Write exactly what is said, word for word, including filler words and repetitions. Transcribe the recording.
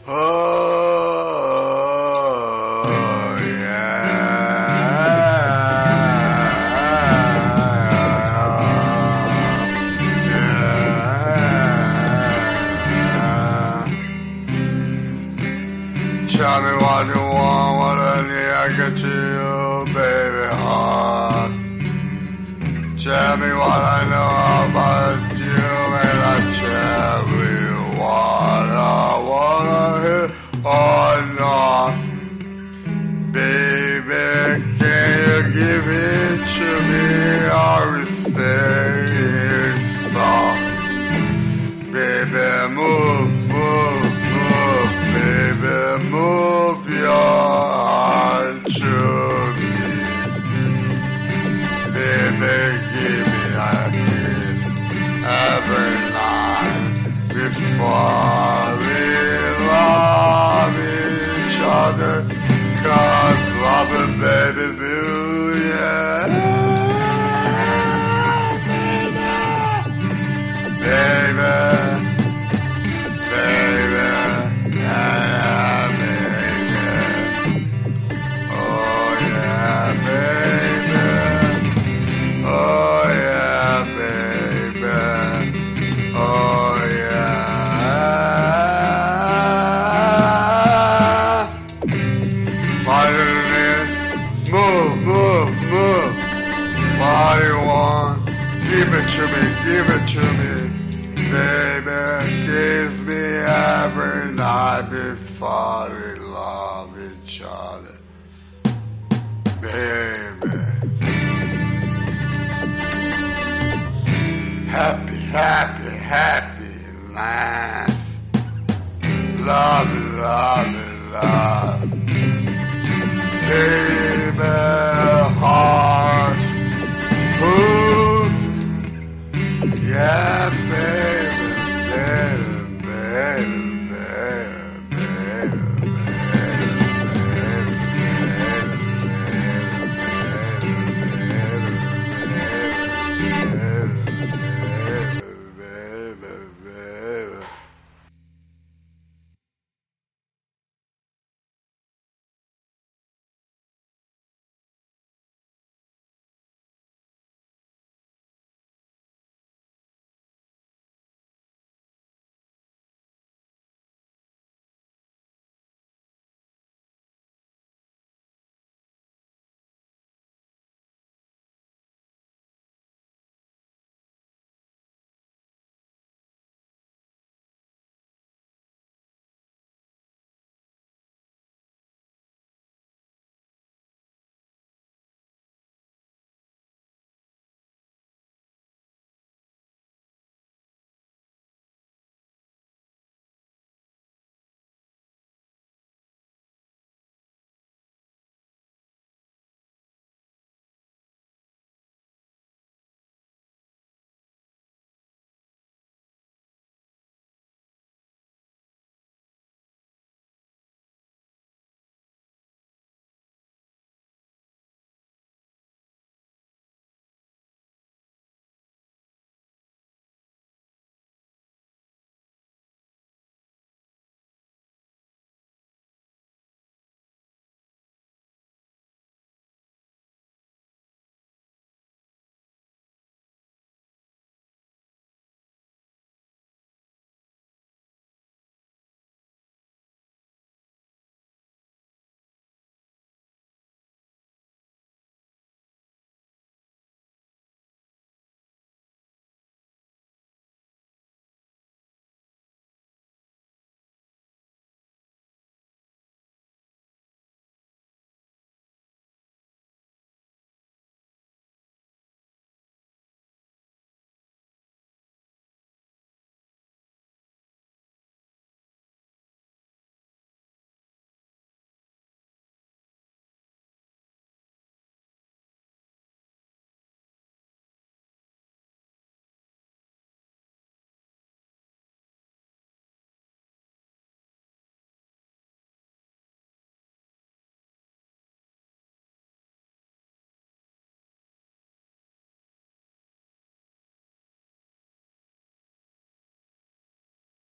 Tell me what you want, what I need, I get to you, baby heart. Tell me what I know about you, and I tell you what I wanna hear or not. Baby, can you give it to me or stay soft? Baby, move, move. Baby, move your heart to me. Baby, give me a kiss every night before we love each other. 'Cause loving baby blue, yeah. Baby, baby. Move, move, move. What do you want? Give it to me, give it to me. Baby, kiss me every night before we love each other. Baby. Happy, happy, happy, nice. Love, love, love. Baby, heart, ooh, yeah.